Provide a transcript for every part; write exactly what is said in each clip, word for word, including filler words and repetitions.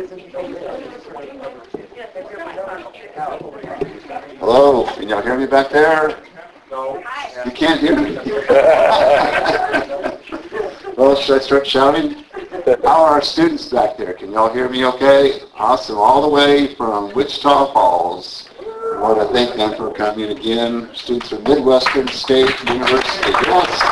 Hello, can y'all hear me back there? No. You can't hear me? Well, should I start shouting? How are our students back there? Can y'all hear me okay? Awesome. All the way from Wichita Falls. I want to thank them for coming again. Students from Midwestern State University. Yes.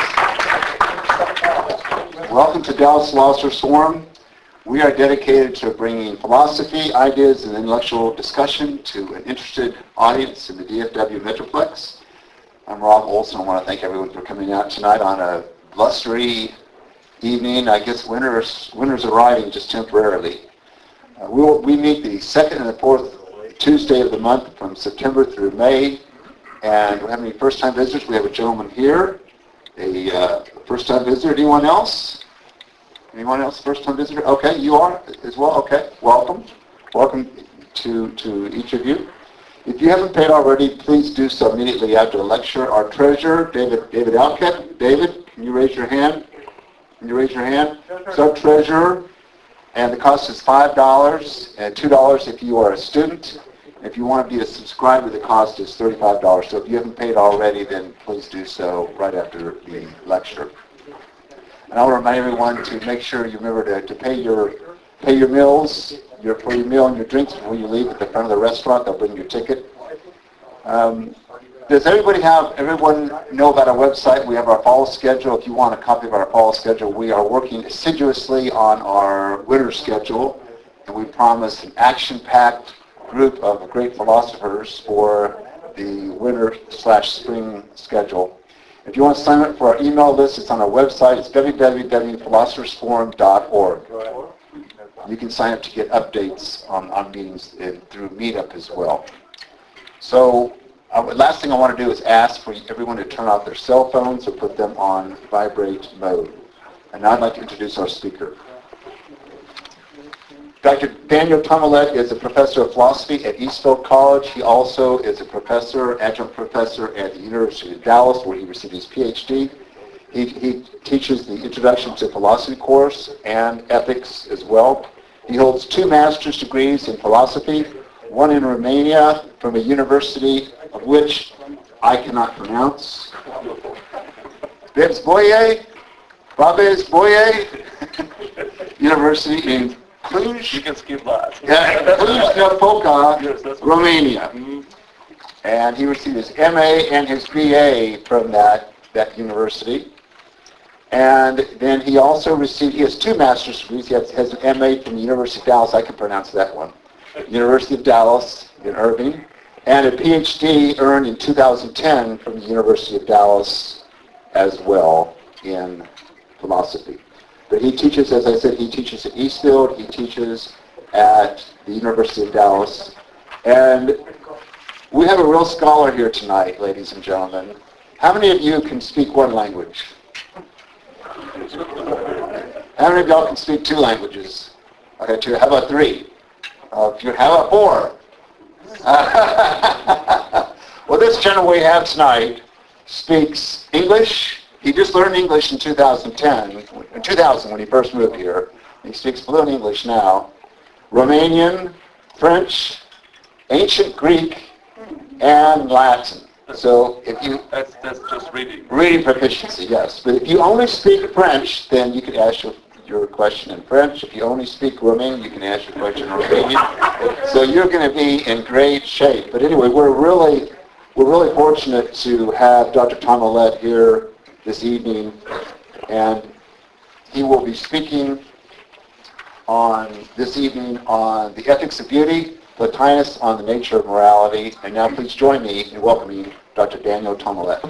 Welcome to Dallas Philosophers Forum. We are dedicated to bringing philosophy, ideas, and intellectual discussion to an interested audience in the D F W Metroplex. I'm Rob Olson. I want to thank everyone for coming out tonight on a blustery evening. I guess winter's, winter's arriving just temporarily. Uh, we, will, we meet the second and the fourth Tuesday of the month from September through May. And we have any first-time visitors? We have a gentleman here, a uh, first-time visitor. Anyone else? Anyone else first-time visitor? Okay, you are as well? Okay, welcome. Welcome to, to each of you. If you haven't paid already, please do so immediately after the lecture. Our treasurer, David David Alkett. David, can you raise your hand? Can you raise your hand? Sub-treasurer. And the cost is five dollars and two dollars if you are a student. If you want to be a subscriber, the cost is thirty-five dollars. So if you haven't paid already, then please do so right after the lecture. And I'll remind everyone to make sure you remember to, to pay your pay your meals, your for your meal and your drinks before you leave at the front of the restaurant. They'll bring your ticket. Um, does everybody have, everyone know about our website? We have our fall schedule. If you want a copy of our fall schedule, we are working assiduously on our winter schedule, and we promise an action-packed group of great philosophers for the winter slash spring schedule. If you want to sign up for our email list, it's on our website. It's w w w dot philosophers forum dot org. You can sign up to get updates on, on meetings in, through Meetup as well. So uh, last thing I want to do is ask for everyone to turn off their cell phones or put them on vibrate mode. And now I'd like to introduce our speaker. Doctor Daniel Tomolet is a professor of philosophy at Eastfield College. He also is a professor, adjunct professor at the University of Dallas, where he received his P H D. He, he teaches the Introduction to Philosophy course and ethics as well. He holds two master's degrees in philosophy, one in Romania from a university of which I cannot pronounce. Bebsboye, Babesboye University in Cluj. You can skip that. Yeah, Cluj-Napoca, Yes, that's Romania. Mm-hmm. And he received his M A and his B A from that, that university. And then he also received, he has two master's degrees. He has, has an M A from the University of Dallas. I can pronounce that one. University of Dallas in Irving. And a P H D earned in two thousand ten from the University of Dallas as well in philosophy. But he teaches, as I said, he teaches at Eastfield. He teaches at the University of Dallas. And we have a real scholar here tonight, ladies and gentlemen. How many of you can speak one language? How many of y'all can speak two languages? Okay, two. How about three? Uh, if you, how about four? Well, this gentleman we have tonight speaks English. He just learned English in two thousand ten, in two thousand when he first moved here. He speaks fluent English now. Romanian, French, ancient Greek, and Latin. So if you... That's, that's just reading. Reading proficiency, yes. But if you only speak French, then you can ask your, your question in French. If you only speak Romanian, you can ask your question in Romanian. So you're going to be in great shape. But anyway, we're really, we're really fortunate to have Doctor Tomolet here this evening. And he will be speaking on this evening on the ethics of beauty, Plotinus on the nature of morality. And now please join me in welcoming Doctor Daniel Tomolet.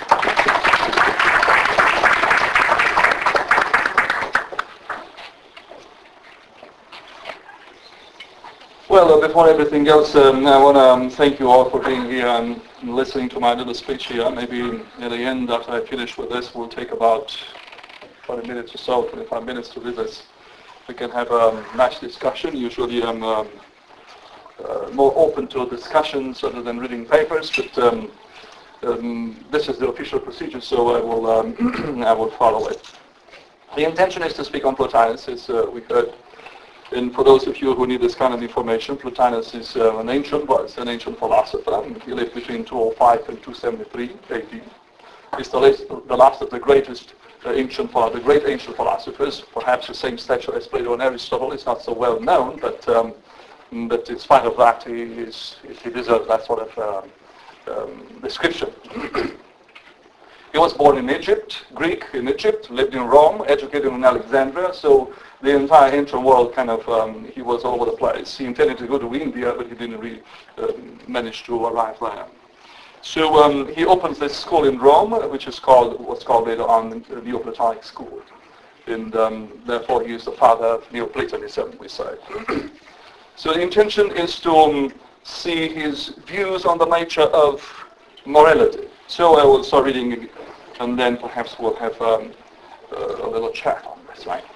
Well, uh, before everything else, um, I want to um, thank you all for being here and listening to my little speech here. Maybe at the end, after I finish with this, we'll take about forty minutes or so, twenty-five minutes to do this. We can have a um, nice discussion. Usually I'm um, uh, more open to discussions other than reading papers, but um, um, this is the official procedure, so I will um, I will follow it. The intention is to speak on Plotinus, as uh, we heard. And for those of you who need this kind of information, Plotinus is uh, an ancient, was an ancient philosopher. He lived between two oh five and two seventy-three A D. He's the last, the last of the greatest uh, ancient, the great ancient philosophers, perhaps the same stature as Plato and Aristotle. It's not so well known, but um, but in spite of that, he is he deserves that sort of um, um, description. He was born in Egypt, Greek in Egypt, lived in Rome, educated in Alexandria, so the entire ancient world kind of, um, he was all over the place. He intended to go to India, but he didn't really um, manage to arrive there. So um, he opens this school in Rome, which is called, what's called later on the Neoplatonic school. And um, therefore he is the father of Neoplatonism, we say. So the intention is to um, see his views on the nature of morality. So I will start reading, and then perhaps we'll have um, a little chat on this, right?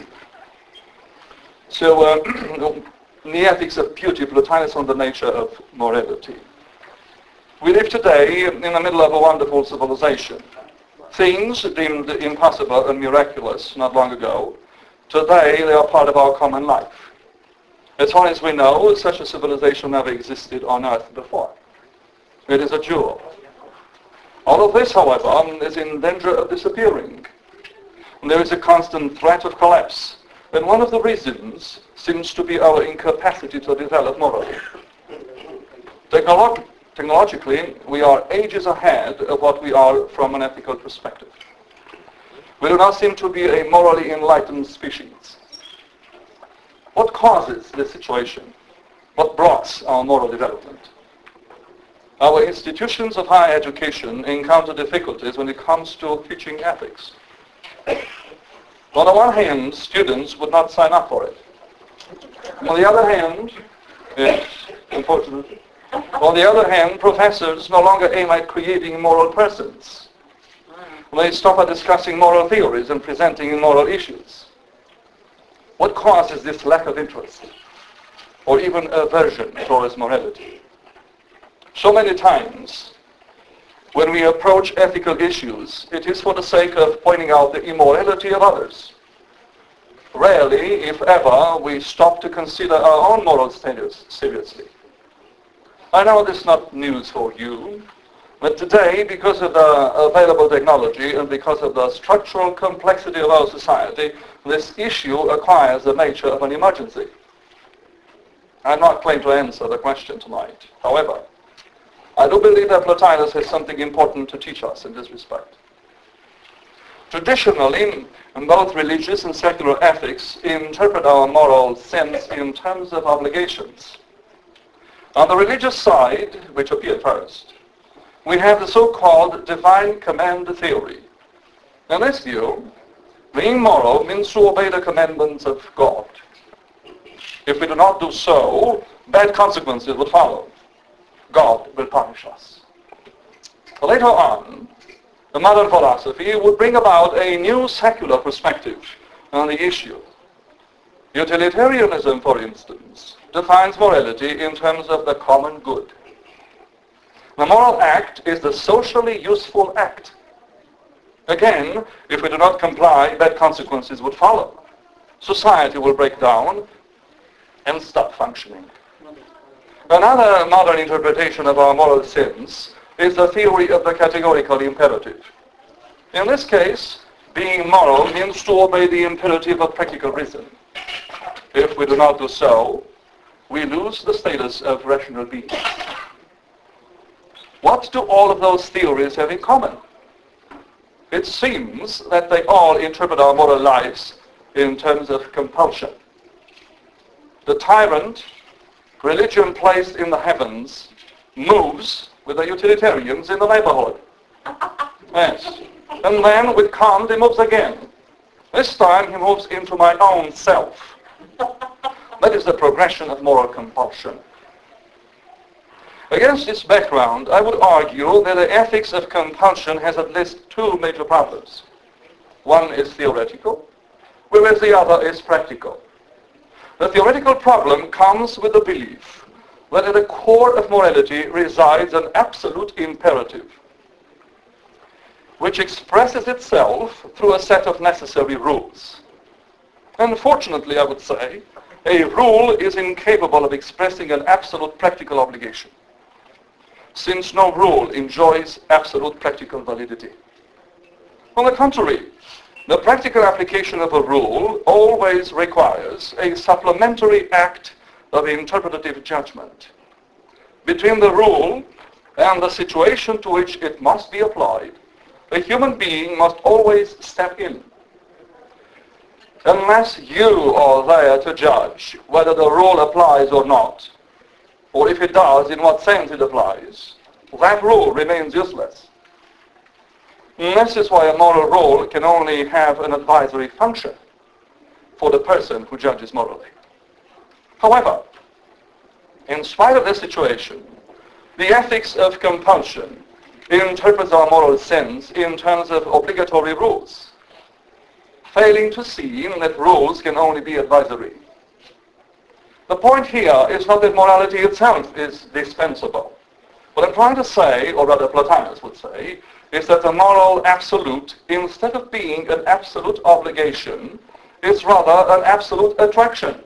So, uh, in the Ethics of Beauty, Plotinus on the nature of morality. We live today in the middle of a wonderful civilization. Things deemed impossible and miraculous not long ago, today they are part of our common life. As far as we know, such a civilization never existed on Earth before. It is a jewel. All of this, however, is in danger of disappearing. And there is a constant threat of collapse. And one of the reasons seems to be our incapacity to develop morally. Technolo- technologically, we are ages ahead of what we are from an ethical perspective. We do not seem to be a morally enlightened species. What causes this situation? What blocks our moral development? Our institutions of higher education encounter difficulties when it comes to teaching ethics. On the one hand, students would not sign up for it. On the other hand, yes, unfortunately. On the other hand, professors no longer aim at creating moral persons. They stop at discussing moral theories and presenting moral issues. What causes this lack of interest, or even aversion towards morality? So many times, when we approach ethical issues, it is for the sake of pointing out the immorality of others. Rarely, if ever, we stop to consider our own moral status seriously. I know this is not news for you, but today, because of the available technology and because of the structural complexity of our society, this issue acquires the nature of an emergency. I'm not claiming to answer the question tonight. However, I do believe that Plotinus has something important to teach us in this respect. Traditionally, both religious and secular ethics interpret our moral sense in terms of obligations. On the religious side, which appeared first, we have the so-called divine command theory. In this view, being moral means to obey the commandments of God. If we do not do so, bad consequences would follow. God will punish us. Later on, the modern philosophy would bring about a new secular perspective on the issue. Utilitarianism, for instance, defines morality in terms of the common good. The moral act is the socially useful act. Again, if we do not comply, bad consequences would follow. Society will break down and stop functioning. Another modern interpretation of our moral sense is the theory of the categorical imperative. In this case, being moral means to obey the imperative of practical reason. If we do not do so, we lose the status of rational beings. What do all of those theories have in common? It seems that they all interpret our moral lives in terms of compulsion. The tyrant, religion placed in the heavens, moves with the utilitarians in the neighborhood. Yes. And then with Kant he moves again. This time he moves into my own self. That is the progression of moral compulsion. Against this background, I would argue that the ethics of compulsion has at least two major problems. One is theoretical, whereas the other is practical. The theoretical problem comes with the belief that at the core of morality resides an absolute imperative, which expresses itself through a set of necessary rules. Unfortunately, I would say, A rule is incapable of expressing an absolute practical obligation, since no rule enjoys absolute practical validity. On the contrary, the practical application of a rule always requires a supplementary act of interpretative judgment. Between the rule and the situation to which it must be applied, a human being must always step in. Unless you are there to judge whether the rule applies or not, or if it does, in what sense it applies, that rule remains useless. This is why a moral rule can only have an advisory function for the person who judges morally. However, in spite of this situation, the ethics of compulsion interprets our moral sense in terms of obligatory rules, failing to see that rules can only be advisory. The point here is not that morality itself is dispensable. What I'm trying to say, or rather Plotinus would say, is that the moral absolute, instead of being an absolute obligation, is rather an absolute attraction.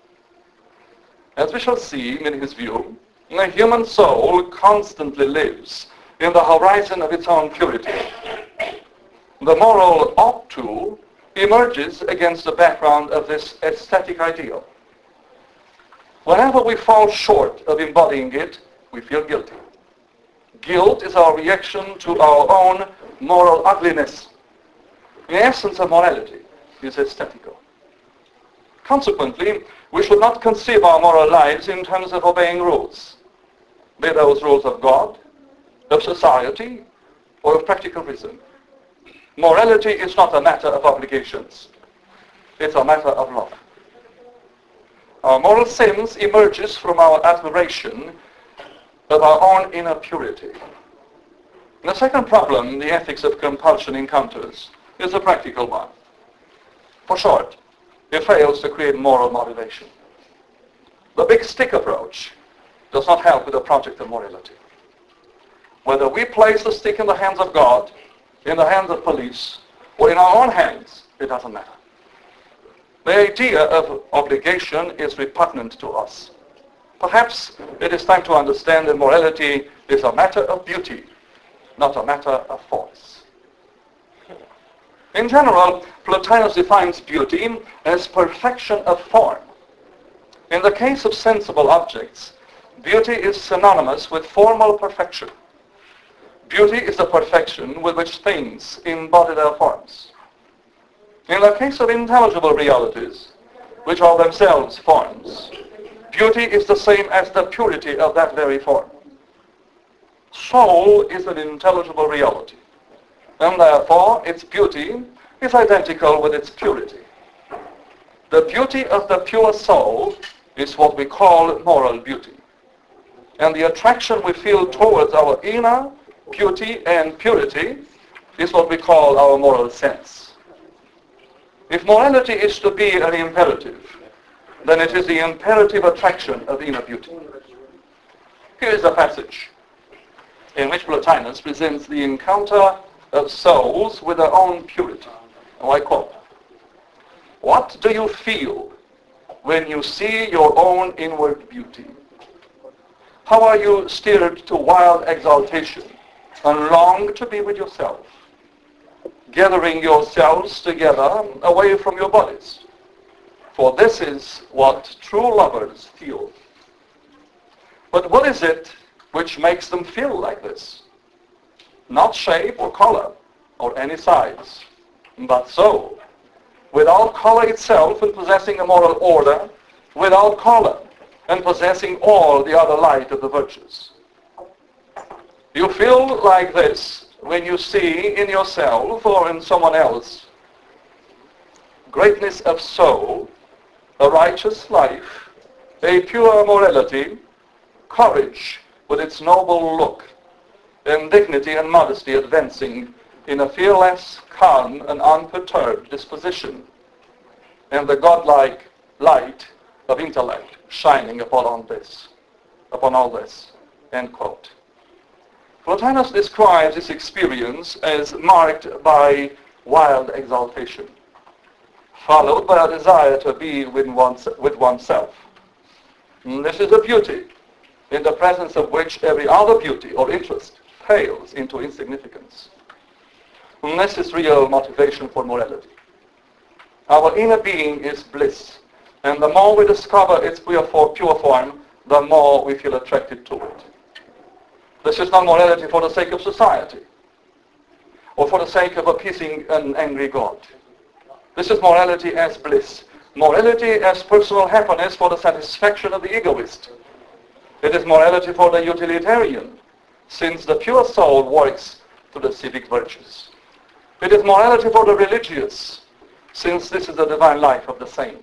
As we shall see in his view, the human soul constantly lives in the horizon of its own purity. The moral ought to emerges against the background of this aesthetic ideal. Whenever we fall short of embodying it, we feel guilty. Guilt is our reaction to our own moral ugliness. The essence of morality is aesthetical. Consequently, we should not conceive our moral lives in terms of obeying rules, be those rules of God, of society, or of practical reason. Morality is not a matter of obligations. It's a matter of love. Our moral sense emerges from our admiration of our own inner purity. The second problem the ethics of compulsion encounters is a practical one. For short, it fails to create moral motivation. The big stick approach does not help with the project of morality. Whether we place the stick in the hands of God, in the hands of police, or in our own hands, it doesn't matter. The idea of obligation is repugnant to us. Perhaps it is time to understand that morality is a matter of beauty, not a matter of force. In general, Plotinus defines beauty as perfection of form. In the case of sensible objects, beauty is synonymous with formal perfection. Beauty is the perfection with which things embody their forms. In the case of intelligible realities, which are themselves forms, beauty is the same as the purity of that very form. Soul is an intelligible reality, and therefore its beauty is identical with its purity. The beauty of the pure soul is what we call moral beauty, and the attraction we feel towards our inner beauty and purity is what we call our moral sense. If morality is to be an imperative, then it is the imperative attraction of inner beauty. Here is a passage in which Plotinus presents the encounter of souls with their own purity. Now I quote, "What do you feel when you see your own inward beauty? How are you stirred to wild exaltation and long to be with yourself, gathering yourselves together away from your bodies? For this is what true lovers feel." But what is it which makes them feel like this? Not shape or color or any size, but soul. Without color itself and possessing a moral order, without color and possessing all the other light of the virtues. You feel like this when you see in yourself or in someone else greatness of soul, a righteous life, a pure morality, courage with its noble look, and dignity and modesty advancing in a fearless, calm, and unperturbed disposition, and the godlike light of intellect shining upon all this, upon all this, end quote. Plotinus describes this experience as marked by wild exaltation. followed by a desire to be with, one's, with oneself. And this is a beauty, in the presence of which every other beauty or interest pales into insignificance. And this is real motivation for morality. Our inner being is bliss, and the more we discover its pure form, the more we feel attracted to it. This is not morality for the sake of society, or for the sake of appeasing an angry God. This is morality as bliss, morality as personal happiness for the satisfaction of the egoist. It is morality for the utilitarian, since the pure soul works through the civic virtues. It is morality for the religious, since this is the divine life of the saint.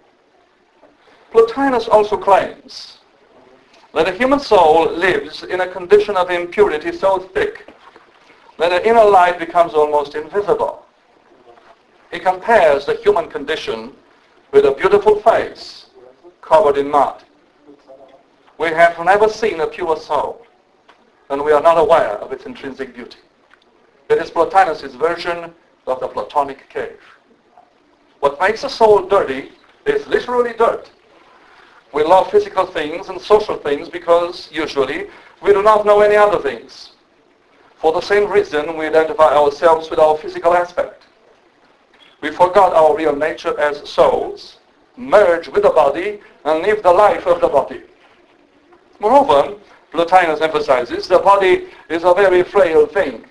Plotinus also claims that a human soul lives in a condition of impurity so thick that the inner light becomes almost invisible. He compares the human condition with a beautiful face covered in mud. We have never seen a pure soul, and we are not aware of its intrinsic beauty. It is Plotinus' version of the Platonic cave. What makes a soul dirty is literally dirt. We love physical things and social things because, usually, we do not know any other things. For the same reason, we identify ourselves with our physical aspect. We forgot our real nature as souls, merge with the body, and live the life of the body. Moreover, Plotinus emphasizes the body is a very frail thing.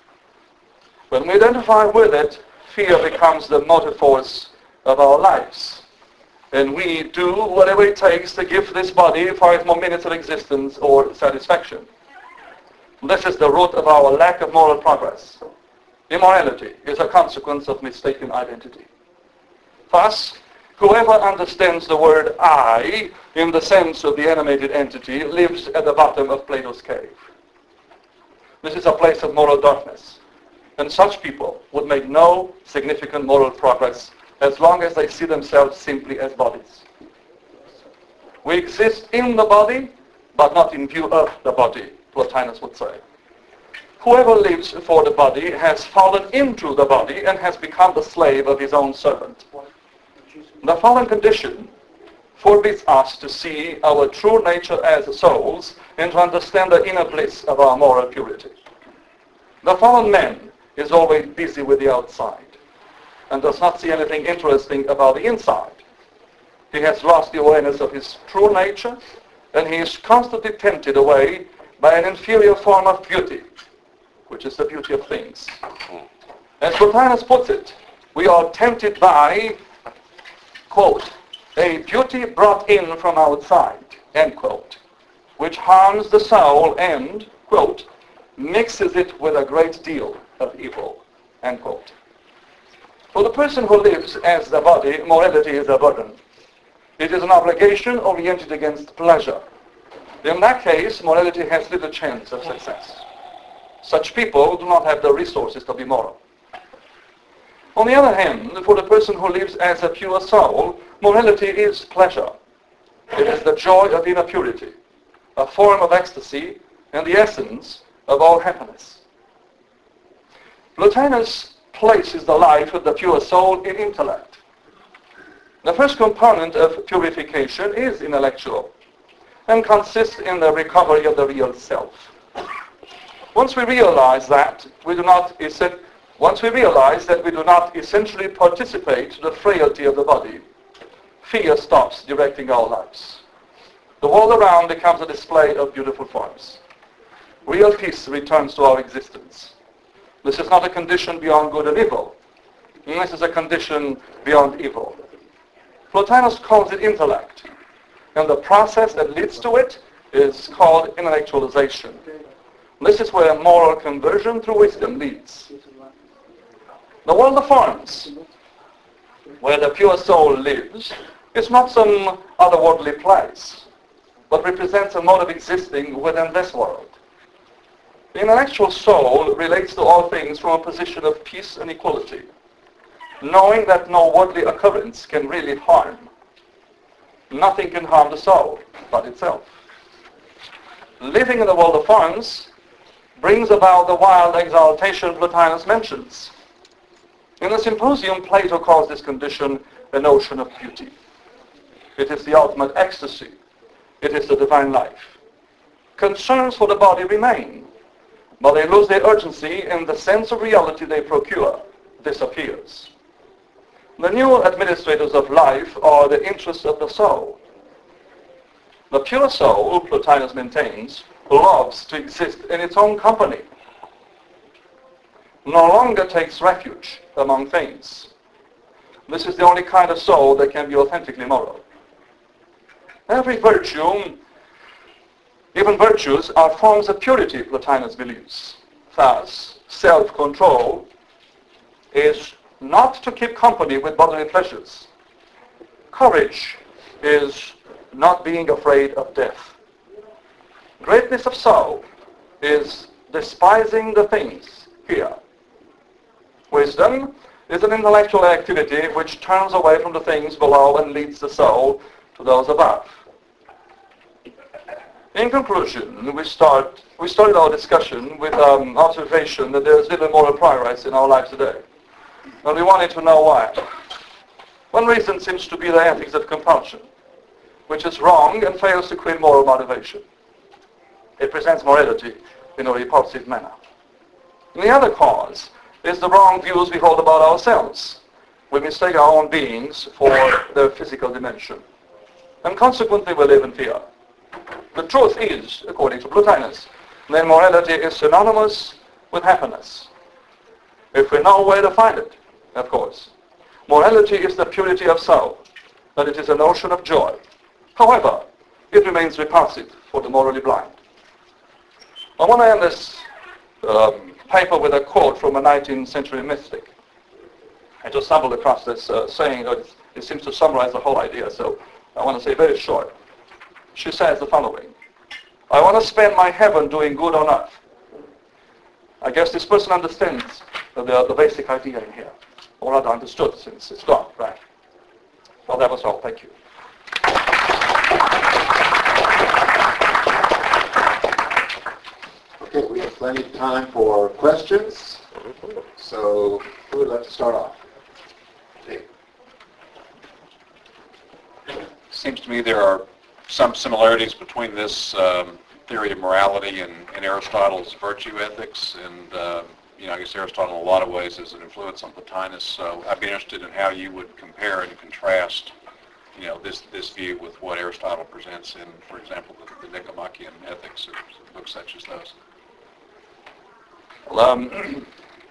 When we identify with it, fear becomes the motive force of our lives. And we do whatever it takes to give this body five more minutes of existence or satisfaction. This is the root of our lack of moral progress. Immorality is a consequence of mistaken identity. Thus, whoever understands the word I in the sense of the animated entity lives at the bottom of Plato's cave. This is a place of moral darkness. And such people would make no significant moral progress as long as they see themselves simply as bodies. We exist in the body, but not in view of the body, Plotinus would say. Whoever lives for the body has fallen into the body and has become the slave of his own servant. The fallen condition forbids us to see our true nature as souls and to understand the inner bliss of our moral purity. The fallen man is always busy with the outside and does not see anything interesting about the inside. He has lost the awareness of his true nature, and he is constantly tempted away by an inferior form of beauty, which is the beauty of things. As Plotinus puts it, we are tempted by, quote, a beauty brought in from outside, end quote, which harms the soul and, quote, mixes it with a great deal of evil, end quote. For the person who lives as the body, morality is a burden. It is an obligation oriented against pleasure. In that case, morality has little chance of success. Such people do not have the resources to be moral. On the other hand, for the person who lives as a pure soul, morality is pleasure. It is the joy of inner purity, a form of ecstasy and the essence of all happiness. Plotinus places the life of the pure soul in intellect. The first component of purification is intellectual and consists in the recovery of the real self. Once we realize that we do not once we realize that we do not essentially participate in the frailty of the body, fear stops directing our lives. The world around becomes a display of beautiful forms. Real peace returns to our existence. This is not a condition beyond good and evil. This is a condition beyond evil. Plotinus calls it intellect, and the process that leads to it is called intellectualization. This is where moral conversion through wisdom leads. The world of forms, where the pure soul lives, is not some otherworldly place, but represents a mode of existing within this world. The intellectual soul relates to all things from a position of peace and equality, knowing that no worldly occurrence can really harm. Nothing can harm the soul but itself. Living in the world of forms brings about the wild exaltation Plotinus mentions. In the Symposium, Plato calls this condition a notion of beauty. It is the ultimate ecstasy. It is the divine life. Concerns for the body remain, but they lose their urgency and the sense of reality they procure disappears. The new administrators of life are the interests of the soul. The pure soul, Plotinus maintains, loves to exist in its own company, no longer takes refuge among things. This is the only kind of soul that can be authentically moral. Every virtue, even virtues, are forms of purity, Plotinus believes. Thus, self-control is not to keep company with bodily pleasures. Courage is not being afraid of death. Greatness of soul is despising the things here. Wisdom is an intellectual activity which turns away from the things below and leads the soul to those above. In conclusion, we start we started our discussion with um, observation that there is little moral progress in our lives today. And we wanted to know why. One reason seems to be the ethics of compulsion, which is wrong and fails to create moral motivation. It presents morality in a repulsive manner. And the other cause is the wrong views we hold about ourselves. We mistake our own beings for their physical dimension. And consequently we live in fear. The truth is, according to Plotinus, that morality is synonymous with happiness. If we know where to find it, of course. Morality is the purity of soul, and it is a notion of joy. However, it remains repulsive for the morally blind. I want to end this um, paper with a quote from a nineteenth century mystic. I just stumbled across this uh, saying, uh, it seems to summarize the whole idea, so I want to say very short. She says the following: I want to spend my heaven doing good on earth. I guess this person understands the, the basic idea in here, or rather understood since it's gone, right? Well, that was all. Thank you. Okay, we have plenty of time for questions. So who would like to start off? Dave. Seems to me there are some similarities between this um, theory of morality and, and Aristotle's virtue ethics, and uh, you know, I guess Aristotle in a lot of ways is an influence on Plotinus. So I'd be interested in how you would compare and contrast, you know, this this view with what Aristotle presents in, for example, the, the Nicomachean Ethics or books such as those. Well, um,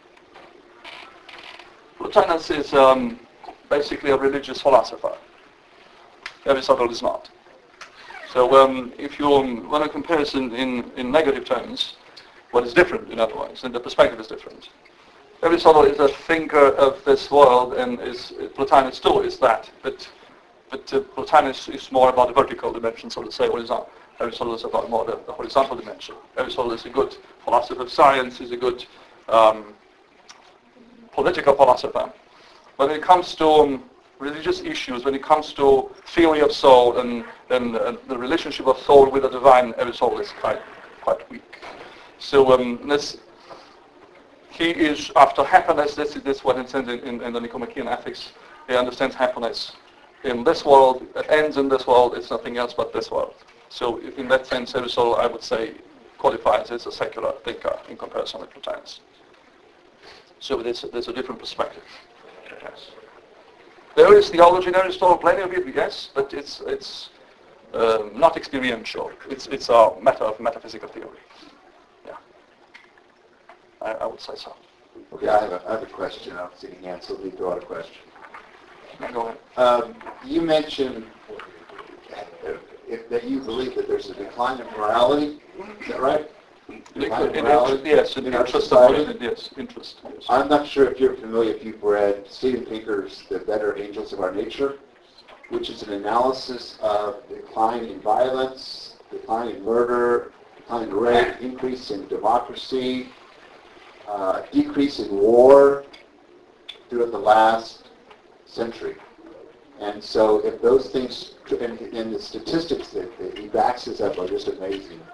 Plotinus is um, basically a religious philosopher. Aristotle is not. So um, if you um, want to compare this in, in, in negative terms, what is different, in other words, and the perspective is different. Aristotle is a thinker of this world, and is Plotinus too is that, but but uh, Plotinus is more about the vertical dimension, so to say. Horizontal. Aristotle is about more the, the horizontal dimension. Aristotle is a good philosopher of science, he's a good um, political philosopher. When it comes to um, religious issues, when it comes to theory of soul and, and uh, the relationship of soul with the divine, Aristotle is quite, quite weak. So um, this, he is after happiness. This is this what it says in, in, in the Nicomachean Ethics. He understands happiness in this world. It ends in this world. It's nothing else but this world. So in that sense, Aristotle, I would say, qualifies as a secular thinker in comparison with Plotinus. So there's, there's a different perspective. Yes. There is theology in Aristotle, plenty of it, yes, but it's it's um, not experiential. It's it's a matter of metaphysical theory. Yeah, I, I would say so. Okay, I have a, I have a question. I don't see any hands, so we throw out a question. Yeah, go ahead. Um, you mentioned if, that you believe that there's a decline in morality. Is that right? Decline in In, morality interest, yes, in in our interest. society? Yes, interest. Yes. I'm not sure if you're familiar, if you've read Steven Pinker's The Better Angels of Our Nature, which is an analysis of decline in violence, decline in murder, decline in rape, increase in democracy, uh, decrease in war throughout the last century. And so if those things, and, and the statistics that, that he backs this up are just amazing.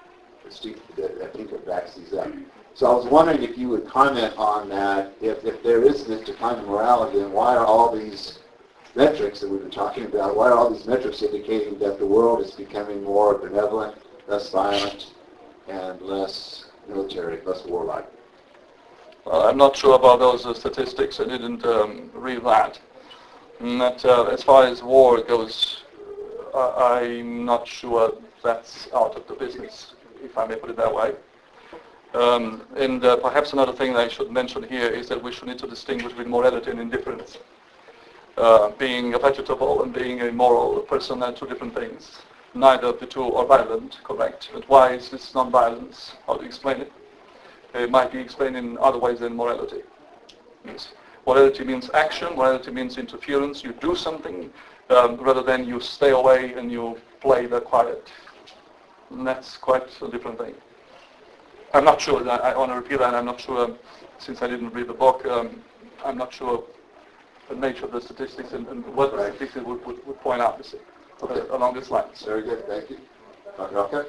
Steve, that I think it backs these up. So I was wondering if you would comment on that. If, if there is this decline in morality, then why are all these metrics that we've been talking about, why are all these metrics indicating that the world is becoming more benevolent, less violent, and less military, less warlike? Well, I'm not sure about those uh, statistics. I didn't um, read that. But, uh, as far as war goes, uh, I'm not sure that's out of the business, if I may put it that way. Um, and uh, perhaps another thing that I should mention here is that we should need to distinguish between morality and indifference. Uh, being a vegetable and being a moral person are two different things. Neither of the two are violent, correct. But why is this non-violence? How do you explain it? It might be explained in other ways than morality. Yes. Morality means action, morality means interference. You do something um, rather than you stay away and you play the quiet. And that's quite a different thing. I'm not sure, I, I want to repeat that, I'm not sure, since I didn't read the book, um, I'm not sure the nature of the statistics and, and what the statistics would, would, would point out, you see, okay. uh, along this lines. Very good, thank you. Doctor Alka?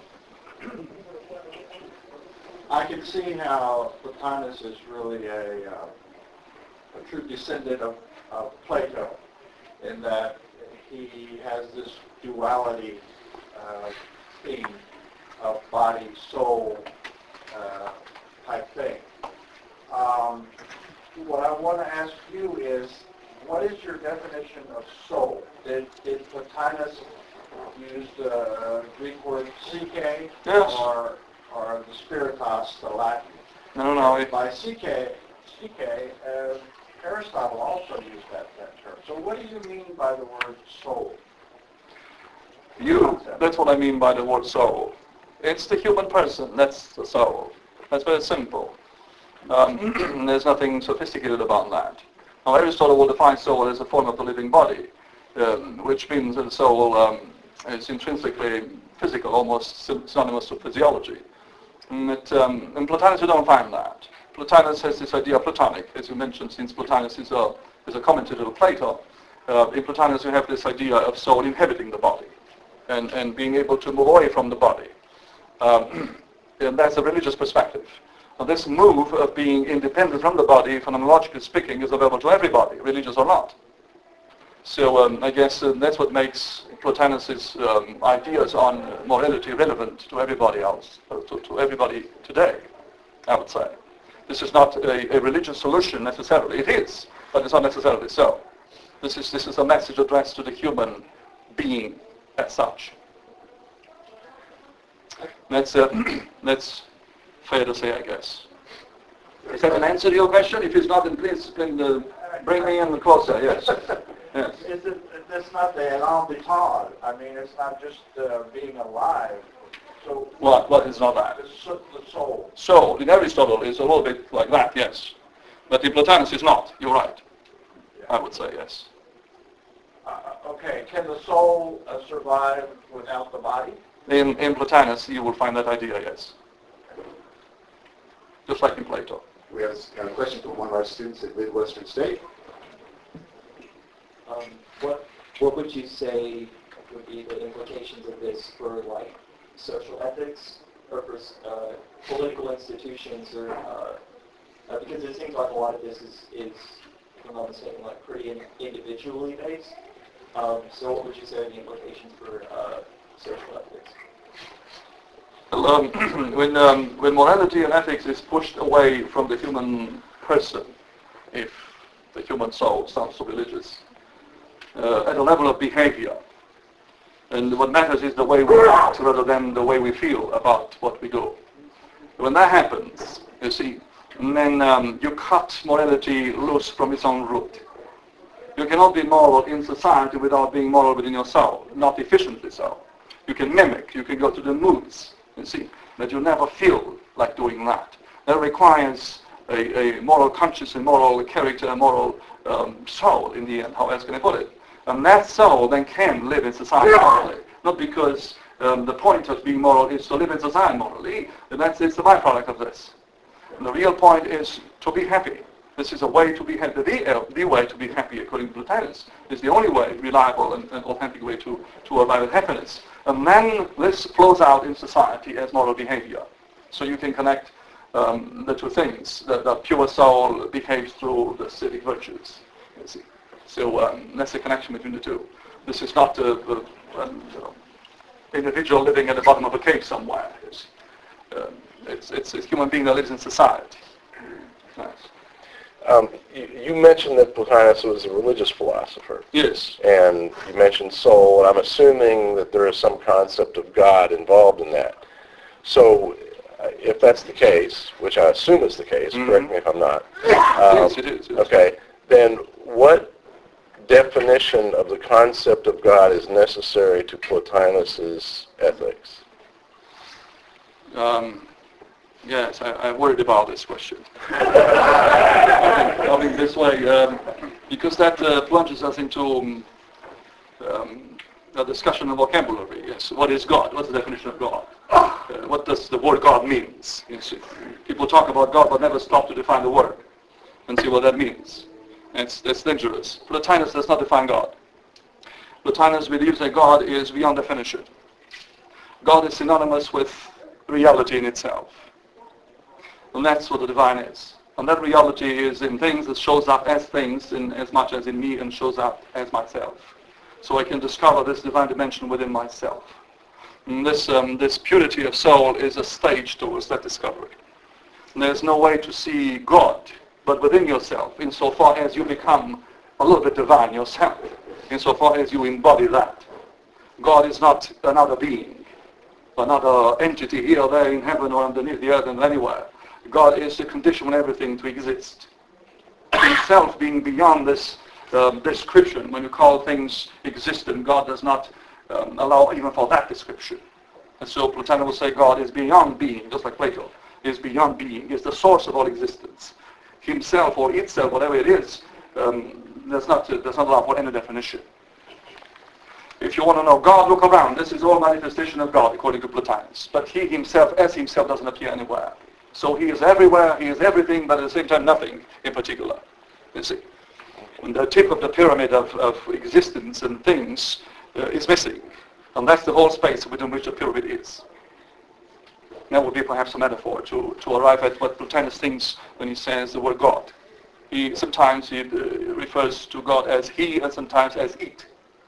I can see how Plotinus is really a, uh, a true descendant of, of Plato, in that he has this duality uh, theme of body, soul uh, type thing. Um, what I want to ask you is, what is your definition of soul? Did, did Plotinus use the Greek word psyche, yes. or, or the spiritus, the Latin? No, no, no. By psyche, psyche uh, Aristotle also used that, that term. So what do you mean by the word soul? You, that's what I mean by the word soul. It's the human person, that's the soul. That's very simple. Um, there's nothing sophisticated about that. Now Aristotle will define soul as a form of the living body, um, which means that the soul um, is intrinsically physical, almost synonymous with physiology. And, it, um, in Plotinus you don't find that. Plotinus has this idea of Platonic, as you mentioned, since Plotinus is a, is a commentator of Plato. Uh, in Plotinus you have this idea of soul inhabiting the body and, and being able to move away from the body. Um, and that's a religious perspective. Now, this move of being independent from the body, phenomenologically speaking, is available to everybody, religious or not. So um, I guess uh, that's what makes Plotinus's um, ideas on morality relevant to everybody else, uh, to, to everybody today, I would say. This is not a, a religious solution necessarily. It is, but it's not necessarily so. This is, this is a message addressed to the human being as such. That's, uh, that's fair to say, I guess. Is that an answer to your question? If it's not, then please, please uh, bring me in closer, yes. Yes. Is it, that's not the élan vital. I mean, it's not just uh, being alive. So What, what is not that? The, so, the soul. Soul, in Aristotle, is a little bit like that, yes. But in Plotinus, it's not. You're right. Yeah. I would say, yes. Uh, okay, can the soul uh, survive without the body? In, in Plotinus, you will find that idea, yes. Just like in Plato. We have a question from one of our students at Midwestern State. Um, what what would you say would be the implications of this for like social ethics or for uh, political institutions, or uh, uh, because it seems like a lot of this is, is if I'm not mistaken, like pretty in, individually based. Um, so what would you say are the implications for uh, social ethics? Well, um, when, um, when morality and ethics is pushed away from the human person, if the human soul sounds so religious, uh, at a level of behavior, and what matters is the way we act rather than the way we feel about what we do. When that happens, you see, then um, you cut morality loose from its own root. You cannot be moral in society without being moral within your soul, not efficiently so. You can mimic, you can go to the moods, you see, but you never feel like doing that. That requires a, a moral conscience, a moral character, a moral um, soul in the end, how else can I put it? And that soul then can live in society morally, not because um, the point of being moral is to live in society morally, and that's it's the byproduct of this. And the real point is to be happy. This is a way to be happy. The, uh, the way to be happy, according to Plotinus, is the only way, reliable and, and authentic way to, to arrive at happiness. And then this flows out in society as moral behavior. So you can connect um, the two things. The, the pure soul behaves through the civic virtues. You see. So um, that's the connection between the two. This is not a, a, a you know, individual living at the bottom of a cave somewhere. It's, um, it's, it's a human being that lives in society. Nice. Um, you, you mentioned that Plotinus was a religious philosopher. Yes. And you mentioned soul, and I'm assuming that there is some concept of God involved in that. So uh, if that's the case, which I assume is the case, Mm-hmm. correct me if I'm not. Yes, it is. Yes. Okay, then what definition of the concept of God is necessary to Plotinus's ethics? Um, yes, I, I worried about this question. I think, I think this way, um, because that uh, plunges us into um, um, a discussion of vocabulary. Yes, what is God? What's the definition of God? Uh, what does the word God means? You see, people talk about God but never stop to define the word and see what that means. It's, it's dangerous. Plotinus does not define God. Plotinus believes that God is beyond definition. God is synonymous with reality in itself. And that's what the divine is. And that reality is in things that shows up as things in as much as in me and shows up as myself. So I can discover this divine dimension within myself. And this, um, this purity of soul is a stage towards that discovery. And there's no way to see God but within yourself, insofar as you become a little bit divine yourself, insofar as you embody that. God is not another being, another entity here or there in heaven or underneath the earth and anywhere. God is the condition for everything to exist. Himself being beyond this um, description, when you call things existent, God does not um, allow even for that description. And so Plotinus will say God is beyond being, just like Plato, is beyond being, is the source of all existence. Himself or itself, whatever it is, um, does not does not allow for any definition. If you want to know God, look around. This is all manifestation of God, according to Plotinus. But he himself, as himself, doesn't appear anywhere. So he is everywhere, he is everything, but at the same time nothing in particular. You see, and the tip of the pyramid of, of existence and things uh, is missing, and that's the whole space within which the pyramid is. That would be perhaps a metaphor to, to arrive at what Plotinus thinks when he says the word God. He sometimes he uh, refers to God as he and sometimes as it.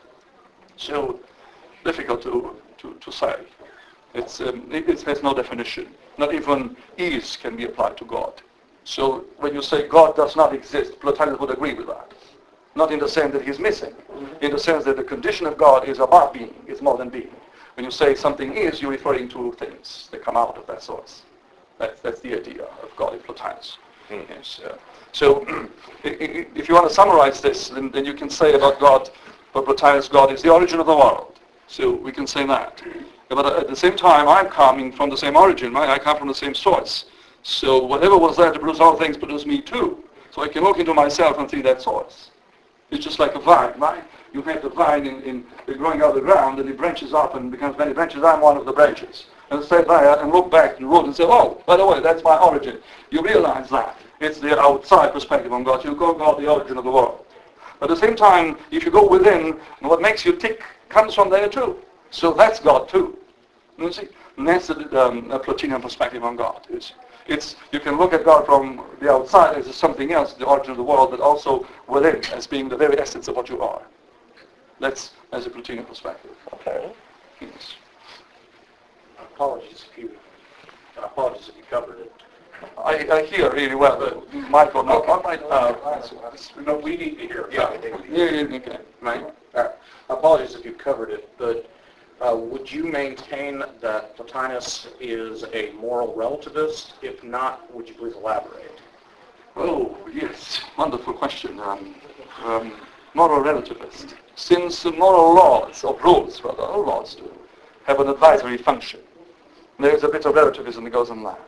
So difficult to, to, to say. It's, um, it, it has no definition. Not even is can be applied to God. So when you say God does not exist, Plotinus would agree with that. Not in the sense that he's missing, mm-hmm. in the sense that the condition of God is above being, is more than being. When you say something is, you're referring to things that come out of that source. That's, that's the idea of God in Plotinus. Mm. Yes, uh, so if you want to summarize this, then, then you can say about God, for Plotinus, God is the origin of the world. So we can say that. But at the same time, I'm coming from the same origin, right? I come from the same source. So whatever was there to produce all things produced me too. So I can look into myself and see that source. It's just like a vine, right? You have the vine in, in, growing out of the ground, and it branches up and becomes many branches. I'm one of the branches. And stay there and look back in the road and say, oh, by the way, that's my origin. You realize that. It's the outside perspective on God. You call God the origin of the world. But at the same time, if you go within, what makes you tick comes from there too. So that's God too. You see? And that's the um, a Plotinian perspective on God. It's, it's, you can look at God from the outside as something else, the origin of the world, but also within as being the very essence of what you are. That's as a Plotinian perspective. Okay. Yes. Apologies if you, apologies if you covered it. I, I hear really well, but Michael, no. Oh, I might, uh, no, we need to hear. Yeah, yeah, yeah, okay. Right. Uh, apologies if you covered it, but uh, would you maintain that Plotinus is a moral relativist? If not, would you please elaborate? Oh, yes. Wonderful question. Um, um, moral relativist. Since the moral laws, or rules rather, all laws do, have an advisory function, there is a bit of relativism that goes on there.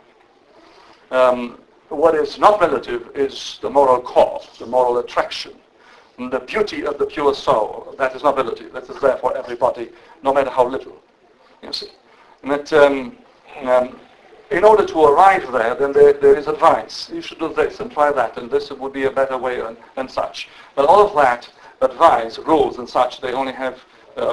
Um, what is not relative is the moral cause, the moral attraction, and the beauty of the pure soul. That is not relative. That is there for everybody, no matter how little. You see, and that um, um, in order to arrive there, then there, there is advice. You should do this and try that, and this would be a better way, and, and such. But all of that advice, rules, and such, they only have uh,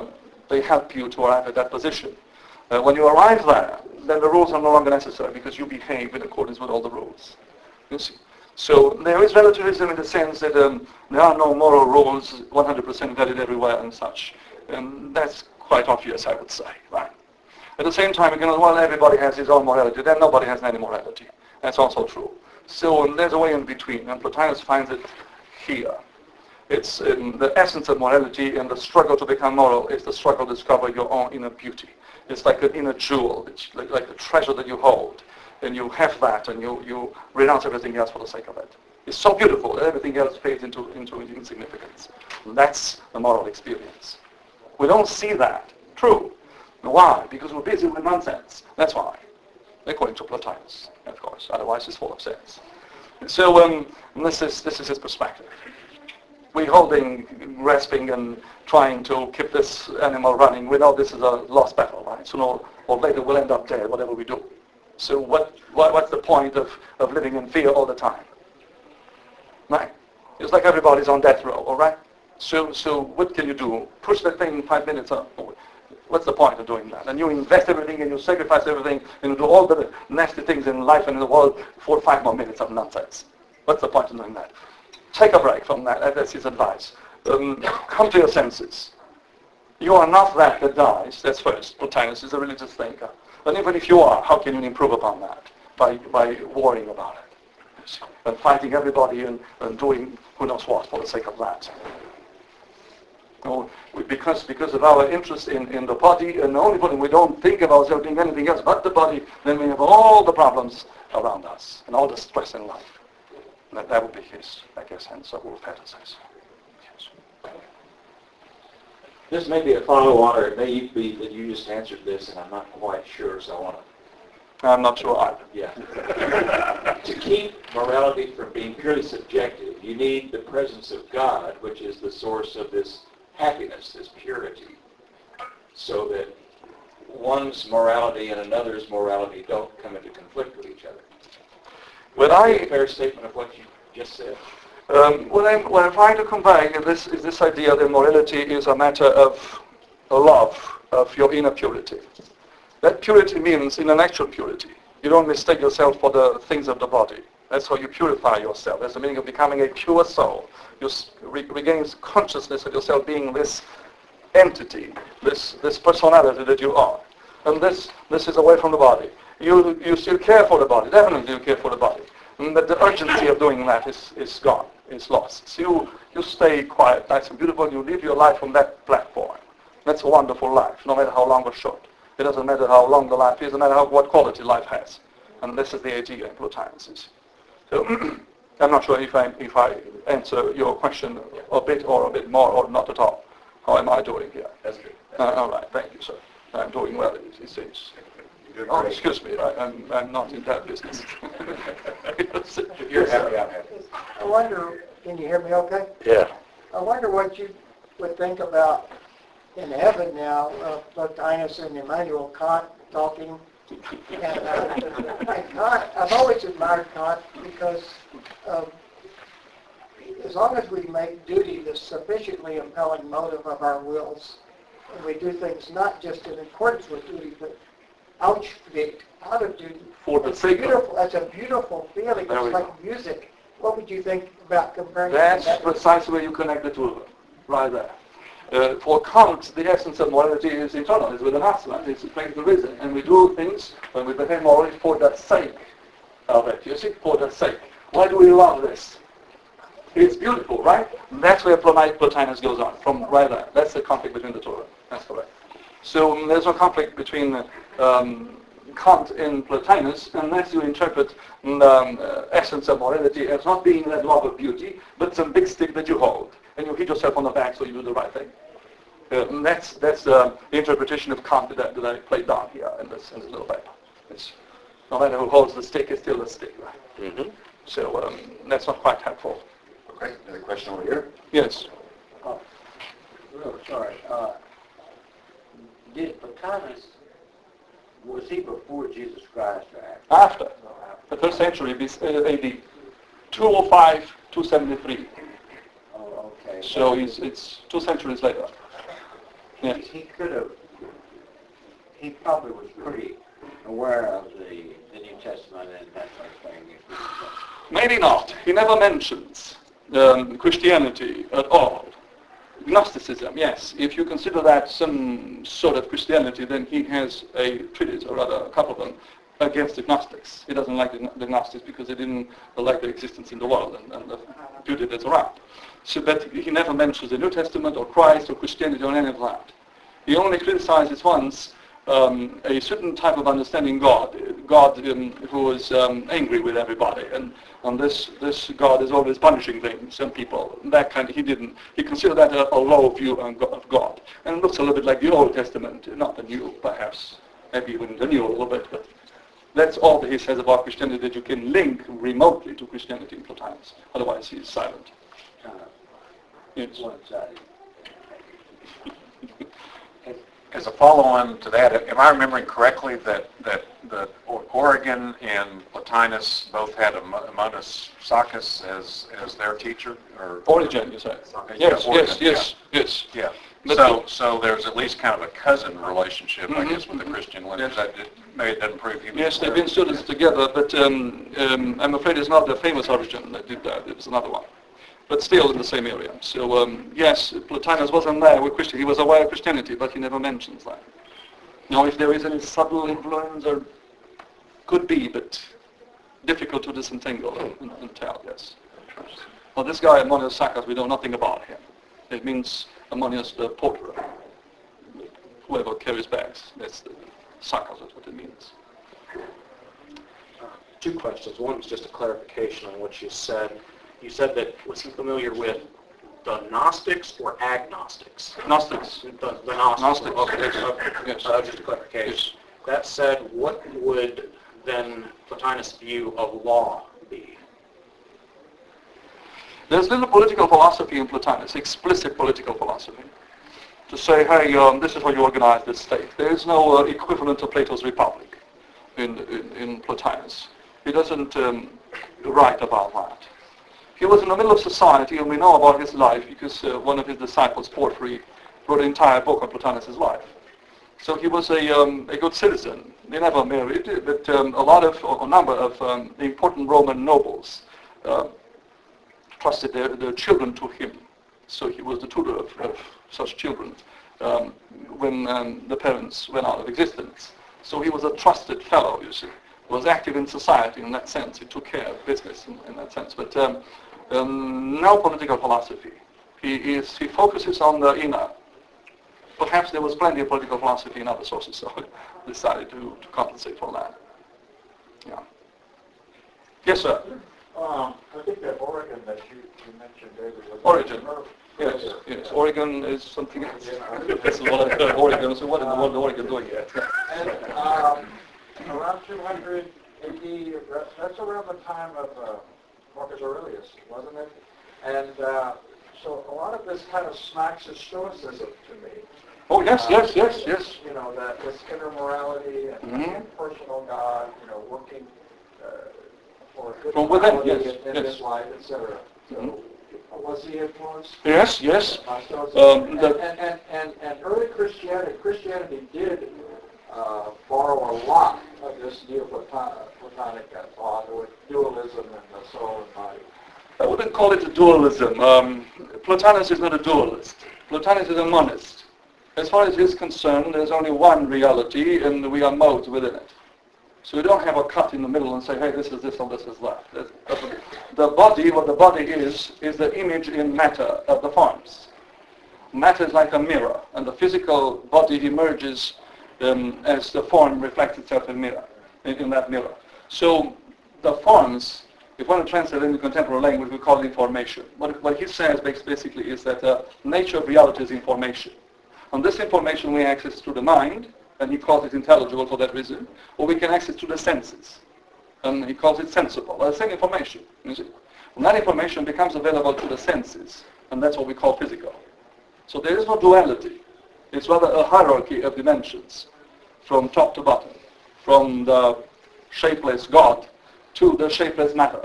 They help you to arrive at that position. Uh, when you arrive there, then the rules are no longer necessary because you behave in accordance with all the rules. You see? So there is relativism in the sense that um, there are no moral rules one hundred percent valid everywhere and such. And that's quite obvious, I would say, right? At the same time, you know, well, everybody has his own morality, then nobody has any morality. That's also true. So um, there's a way in between, and Plotinus finds it here. It's um, the essence of morality, and the struggle to become moral is the struggle to discover your own inner beauty. It's like an inner jewel, it's like, like a treasure that you hold, and you have that, and you, you renounce everything else for the sake of it. It's so beautiful that everything else fades into, into insignificance. That's the moral experience. We don't see that. True. Why? Because we're busy with nonsense. That's why. According to Plotinus, of course. Otherwise, it's full of sense. So um, this is this is his perspective. We're holding, grasping, and trying to keep this animal running. We know this is a lost battle, right? Sooner or, or later, we'll end up dead, whatever we do. So what, what what's the point of, of living in fear all the time? Right? It's like everybody's on death row, all right? So so what can you do? Push the thing five minutes up. What's the point of doing that? And you invest everything and you sacrifice everything and you do all the nasty things in life and in the world for five more minutes of nonsense. What's the point of doing that? Take a break from that. That's his advice. Um, come to your senses. You are not that that dies. That's first. Plotinus is a religious thinker. And even if you are, how can you improve upon that? By, by worrying about it. And fighting everybody and, and doing who knows what for the sake of that. No, we, because because of our interest in, in the body, and only when we don't think of ourselves doing anything else but the body, then we have all the problems around us and all the stress in life. And that, that would be his, I guess, answer. Wolf Peter says. Yes. This may be a follow-on, or it may be that you just answered this, and I'm not quite sure, so I want to... I'm not sure either. Yeah. To keep morality from being purely subjective, you need the presence of God, which is the source of this happiness, this purity, so that one's morality and another's morality don't come into conflict with each other. When I, a fair statement of what you just said. Um, what, I'm, what I'm trying to convey is this, is this idea that morality is a matter of a love of your inner purity. That purity means intellectual purity. You don't mistake yourself for the things of the body. That's how you purify yourself. That's the meaning of becoming a pure soul. You re- regain consciousness of yourself being this entity, this this personality that you are. And this this is away from the body. You you still care for the body. Definitely you care for the body. And but the urgency of doing that is, is gone. It's lost. So you, you stay quiet, nice and beautiful, and you live your life from that platform. That's a wonderful life, no matter how long or short. It doesn't matter how long the life is, no matter how, what quality life has. And this is the idea in Plotinus. So I'm not sure if I if I answer your question a bit or a bit more or not at all. How am I doing here? That's good. Uh, all right, thank you, sir. I'm doing well, it, it seems. Oh, excuse me, I, I'm I'm not in that business. You're happy, I'm happy. I wonder, can you hear me okay? Yeah. I wonder what you would think about in heaven now, uh, Plotinus and Immanuel Kant talking. And, uh, and Kant, I've always admired Kant because um, as long as we make duty the sufficiently impelling motive of our wills, and we do things not just in accordance with duty, but out, out of duty. For the It's sake of- beautiful. That's a beautiful feeling. There we It's like go. music. What would you think about comparing? That's that? precisely where you connect the two of them, right there. Uh, for Kant, the essence of morality is internal, it's within us, right? It's the the reason. And we do things when we behave morally for the sake of it. You see, for the sake. Why do we love this? It's beautiful, right? That's where Plotinus goes on, from right there. That's the conflict between the two of them. That's correct. So um, there's no conflict between um, Kant and Plotinus unless you interpret the um, uh, essence of morality as not being that love of beauty, but some big stick that you hold. And you hit yourself on the back so you do the right thing. Uh, and that's that's uh, the interpretation of Kant that, that I played down here in this, in this little paper. It's, no matter who holds the stick, it's still a stick, right? Mm-hmm. So um, that's not quite helpful. Okay, another question over here. Yes. Oh, real sorry. Uh, did Plotinus, was he before Jesus Christ or after? After. The first century, A D. two oh five, two seventy-three. Oh, okay. So it's, it's two centuries later. Yes. He could have, he probably was pretty aware of the, the New Testament and that sort of thing. Maybe not. He never mentions um, Christianity at all. Gnosticism, yes. If you consider that some sort of Christianity, then he has a treatise, or rather a couple of them, against the Gnostics. He doesn't like the, the Gnostics because they didn't like their existence in the world and, and the beauty that's around. So, but he never mentions the New Testament or Christ or Christianity or any of that. He only criticizes once um, a certain type of understanding God, God um, who was um, angry with everybody, and and this this God is always punishing things and people. That kind of, he didn't. He considered that a, a low view of God, and it looks a little bit like the Old Testament, not the New, perhaps, maybe even the New a little bit, but. That's all that he says about Christianity that you can link remotely to Christianity in Plotinus. Otherwise, he's silent. Uh, Yes. one-sided. As a follow-on to that, am I remembering correctly that that the Origen and Plotinus both had Ammonas Saccas as as their teacher? Or Origen, you say? Yeah, Yes, Origen, yes, yes, yes. Yeah. But So so there's at least kind of a cousin relationship, I Mhm, guess, with the mhm. Christian lineage. Yes. That did- maybe it doesn't prove he was Yes, they've there. been students together, but um, um, I'm afraid it's not the famous Origen that did that. It was another one. But still in the same area. So um, yes, Plotinus wasn't there with Christian. He was aware of Christianity, but he never mentions that. Now, if there is any subtle influence, or could be, but difficult to disentangle and, and tell, yes. Well, this guy, Ammonius Saccas, we know nothing about him. It means Ammonius the porter, whoever carries bags. That's the Saccas, that's what it means. Two questions. One was just a clarification on what you said. You said that, was he familiar with the Gnostics or agnostics? Gnostics. The, the Gnostics. Gnostics, Okay, yes. okay. Yes. Uh, just a clarification. Yes. That said, what would then Plotinus' view of law be? There's little political philosophy in Plotinus, explicit political philosophy. To say, hey, um, this is how you organize the state. There is no uh, equivalent to Plato's Republic in, in, in Plotinus. He doesn't um, write about that. He was in the middle of society, and we know about his life because uh, one of his disciples, Porphyry, wrote an entire book on Plotinus' life. So he was a, um, a good citizen. They never married, but um, a lot of, or a number of um, important Roman nobles uh, trusted their, their children to him. So he was the tutor of, of such children um, when um, the parents went out of existence. So he was a trusted fellow, you see. He was active in society in that sense. He took care of business in, in that sense. But um, um, no political philosophy. He, is, he focuses on the inner. Perhaps there was plenty of political philosophy in other sources, so he decided to, to compensate for that. Yeah. Yes, sir. Um, I think that Oregon that you, you mentioned, David, was... Origen. Yes, yes. Oregon is something else. This is what I heard, Oregon. So what in the world is Oregon doing yet? And um, around two hundred A D, that's, that's around the time of uh, Marcus Aurelius, wasn't it? And uh, so a lot of this kind of smacks of Stoicism to me. Oh, yes, yes, yes, yes. You know, that this inner morality and, Mhm. and personal God, you know, working uh, for a good From within, morality yes, in, in yes. this life, et cetera. So, Mhm. was he influenced? Yes, yes. by Stoicism? Um, and, the- and, and, and, and early Christianity, Christianity did uh, borrow a lot of this Neoplatonic thought, with dualism and the soul and body. I wouldn't call it a dualism. Um, Plotinus is not a dualist. Plotinus is a monist. As far as he's concerned, there's only one reality, and we are modes within it. So we don't have a cut in the middle and say, hey, this is this or this is that. That's, the body, what the body is, is the image in matter of the forms. Matter is like a mirror, and the physical body emerges um, as the form reflects itself in mirror, in, in that mirror. So the forms, if one translates it into contemporary language, we call it information. What, what he says basically is that the uh, nature of reality is information. And this information we access through the mind, and he calls it intelligible for that reason, or we can access through the senses, and he calls it sensible. Well, the same information, you see. And that information becomes available to the senses, and that's what we call physical. So there is no duality. It's rather a hierarchy of dimensions, from top to bottom, from the shapeless God to the shapeless matter,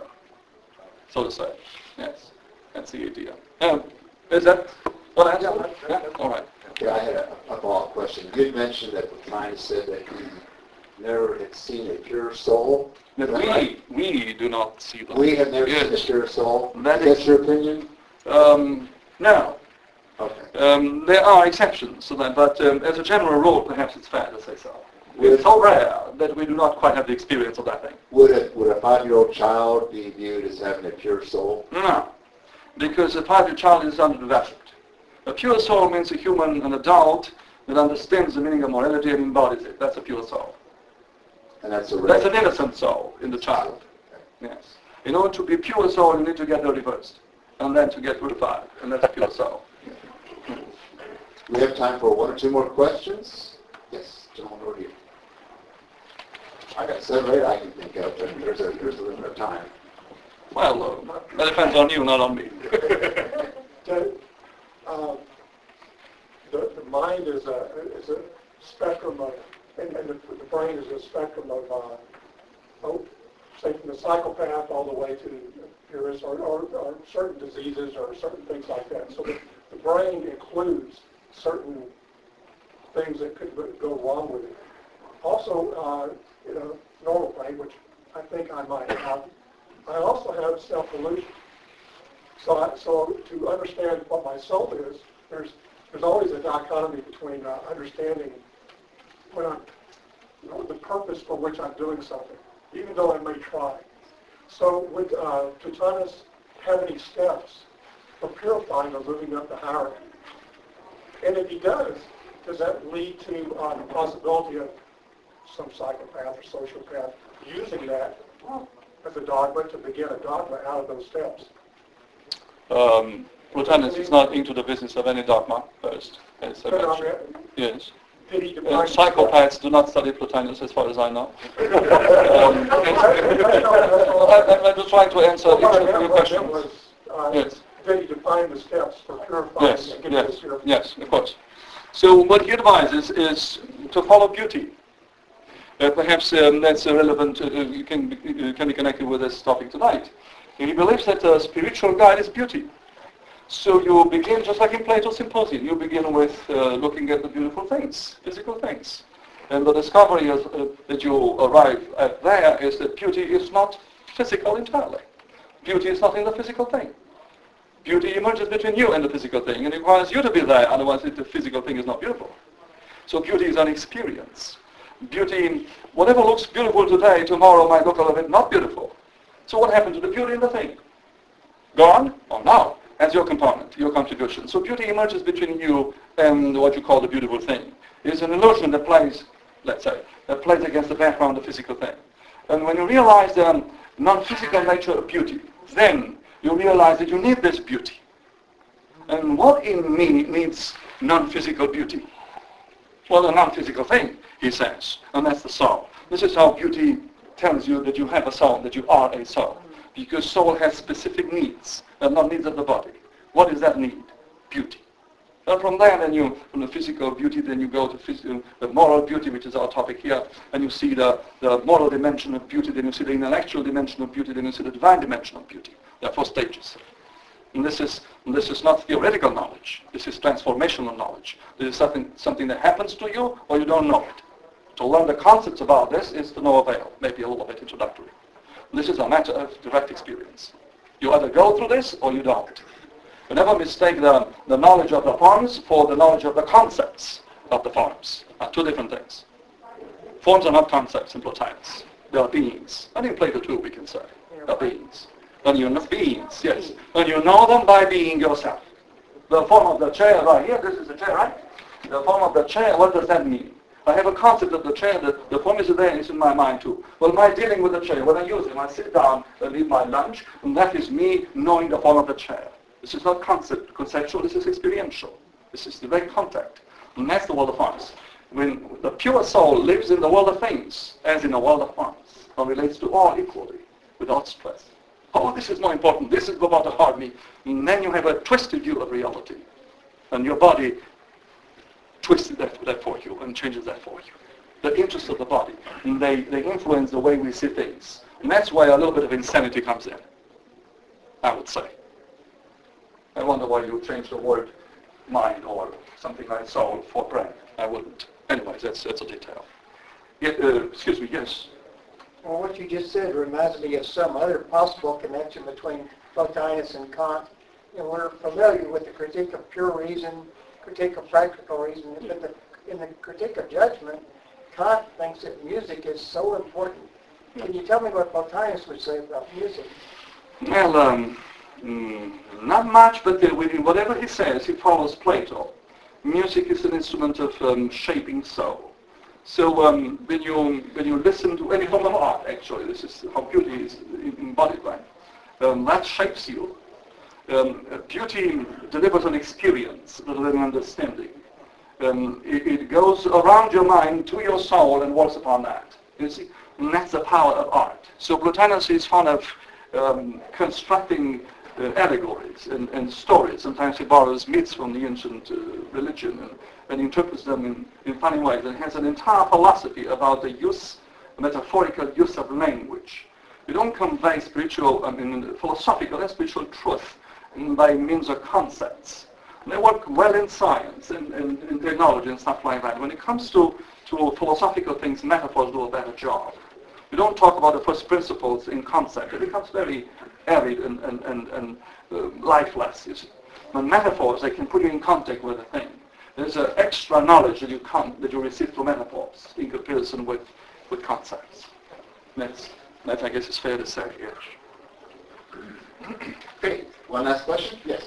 so to say. Yes, that's the idea. Um, is that what I answered? Yeah? All right. Okay, I had a, a follow-up question. You had mentioned that Plotinus said that he never had seen a pure soul. That Is that we, right? we do not see them. We have never seen a Yes. pure soul. That Is that is- your opinion? Um, no. Okay. Um, there are exceptions to that, but um, as a general rule, perhaps it's fair to say so. Would- It's so rare that we do not quite have the experience of that thing. Would a, would a five-year-old child be viewed as having a pure soul? No, because a five-year child is underdeveloped. A pure soul means a human, an adult, that understands the meaning of morality and embodies it. That's a pure soul. And that's a That's rare. an innocent soul in the child. Yes. In order to be pure soul, you need to get dirty first, and then to get purified, and that's a pure soul. We have time for one or two more questions. Yes, gentleman over here. I got seven or eight I can think of, but there's a, there's a limit of time. Well, uh, that depends on you, not on me. So, um, the, the mind is a is a spectrum of, and, and the, the brain is a spectrum of, uh, oh, say from the psychopath all the way to purist, or, or, or certain diseases or certain things like that. So the, the brain includes certain things that could go wrong with it. Also, uh, in a normal brain, which I think I might have, I also have self-delusion. So, I, so to understand what my soul is, there's there's always a dichotomy between uh, understanding when I'm, you know, the purpose for which I'm doing something, even though I may try. So would uh, Plotinus have any steps for purifying or moving up the hierarchy? And if he does, does that lead to uh, the possibility of some psychopath or sociopath using that as a dogma to begin a dogma out of those steps? Um, Plotinus is not into the business of any dogma first, as I But, um, mentioned. Yes. Did he Uh, define psychopaths do not study Plotinus, as far as I know. um, I, I'm just trying to answer each What I of meant your was, questions. was, uh, Yes. did he define the steps for purifying Yes, and getting yes, this purification? yes, of course. So what he advises is to follow beauty. Uh, perhaps um, that's uh, relevant, uh, you can, uh, can be connected with this topic tonight. He believes that a spiritual guide is beauty. So you begin, just like in Plato's Symposium, you begin with uh, looking at the beautiful things, physical things. And the discovery is, uh, that you arrive at there is that beauty is not physical entirely. Beauty is not in the physical thing. Beauty emerges between you and the physical thing and requires you to be there, otherwise the physical thing is not beautiful. So beauty is an experience. Beauty, whatever looks beautiful today, tomorrow might look a little bit not beautiful. So what happened to the beauty in the thing? Gone or now? As your component, your contribution. So beauty emerges between you and what you call the beautiful thing. It is an illusion that plays, let's say, that plays against the background of the physical thing. And when you realize the non-physical nature of beauty, then you realize that you need this beauty. And what in me needs non-physical beauty? Well, a non-physical thing, he says, and that's the soul. This is how beauty tells you that you have a soul, that you are a soul. Because soul has specific needs, and not needs of the body. What is that need? Beauty. And from there, then you, from the physical beauty, then you go to phys- the moral beauty, which is our topic here, and you see the, the moral dimension of beauty, then you see the intellectual dimension of beauty, then you see the divine dimension of beauty. There are four stages. And this is, and this is not theoretical knowledge. This is transformational knowledge. This is something, something that happens to you, or you don't know it. To learn the concepts about this is to no avail, maybe a little bit introductory. This is a matter of direct experience. You either go through this or you don't. You never mistake the, the knowledge of the forms for the knowledge of the concepts of the forms. Are two different things. Forms are not concepts in Plotinus. They are beings. And in Plato too, we can say. They are beings. And you know beings, yes. And you know them by being yourself. The form of the chair right here, this is the chair, right? The form of the chair, what does that mean? I have a concept of the chair, the, the form is there and it's in my mind too. Well, my dealing with the chair, when I use it, I sit down and eat my lunch, and that is me knowing the form of the chair. This is not concept, conceptual, this is experiential. This is direct contact. And that's the world of forms. When the pure soul lives in the world of things, as in the world of forms, and relates to all equally, without stress. Oh, this is more important, this is about to harm me. And then you have a twisted view of reality. And your body twists that, that for you and changes that for you. The interests of the body. And they, they influence the way we see things. And that's why a little bit of insanity comes in, I would say. I wonder why you changed the word mind or something like soul for brain. I wouldn't. Anyways, that's that's a detail. Yeah, uh, excuse me. Yes. Well, what you just said reminds me of some other possible connection between Plotinus and Kant. You know, we're familiar with the critique of pure reason, critique of practical reason, but the, in the critique of judgment, Kant thinks that music is so important. Can you tell me what Plotinus would say about music? Well, um, mm, not much, but uh, within whatever he says, he follows Plato. Music is an instrument of um, shaping soul. So um, when you when you listen to any form of art, actually, this is how beauty is embodied, right? Um, that shapes you. Um, beauty delivers an experience rather than an understanding. Um, it, it goes around your mind to your soul and works upon that. You see, and that's the power of art. So Plotinus is fond of um, constructing uh, allegories and, and stories. Sometimes he borrows myths from the ancient uh, religion and, and interprets them in, in funny ways. And has an entire philosophy about the use, metaphorical use of language. You don't convey spiritual, I mean, philosophical and spiritual truth by means of concepts. They work well in science and, and, and technology and stuff like that. When it comes to, to philosophical things, metaphors do a better job. You don't talk about the first principles in concept. It becomes very arid and, and, and, and uh, lifeless. You see. But metaphors, they can put you in contact with a thing. There's an extra knowledge that you come, that you receive through metaphors in comparison with, with concepts. That's, that I guess is fair to say, yes. Okay, one last question? Yes.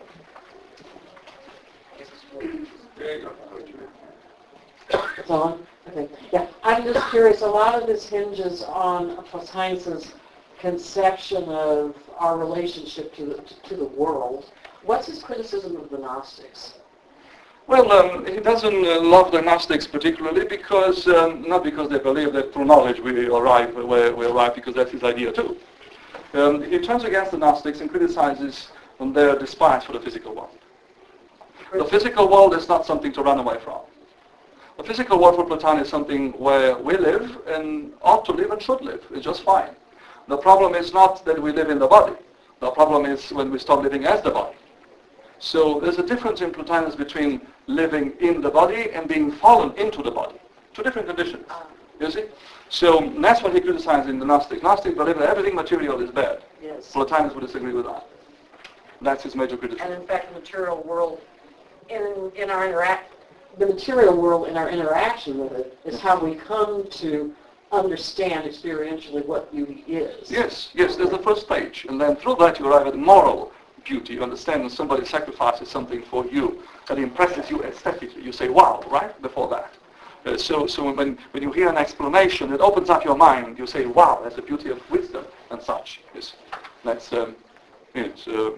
On. Okay. Yeah, I'm just curious. A lot of this hinges on Plotinus's conception of our relationship to the, to the world. What's his criticism of the Gnostics? Well, um, he doesn't uh, love the Gnostics particularly because, um, not because they believe that through knowledge we arrive where we arrive, because that's his idea too. Um, he turns against the Gnostics and criticizes their despise for the physical world. The physical world is not something to run away from. The physical world for Plotinus is something where we live and ought to live and should live. It's just fine. The problem is not that we live in the body. The problem is when we stop living as the body. So there's a difference in Plotinus between living in the body and being fallen into the body. Two different conditions. You see? So that's what he criticizes in the Gnostics. Gnostics believe that everything material is bad. Yes. Plotinus would disagree with that. That's his major criticism. And in fact, the material world, in in our interact, the material world in our interaction with it is how we come to understand experientially what beauty is. Yes, yes, there's the first stage. And then through that you arrive at moral beauty. You understand when somebody sacrifices something for you that impresses you aesthetically. You say, wow, right? Before that. Uh, so so when, when you hear an explanation, it opens up your mind. You say, wow, that's the beauty of wisdom and such. Yes, that's, um, yes. Um,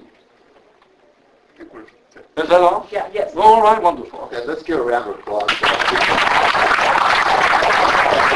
is that all? Yeah, yes. All right, wonderful. Okay, let's give a round of applause.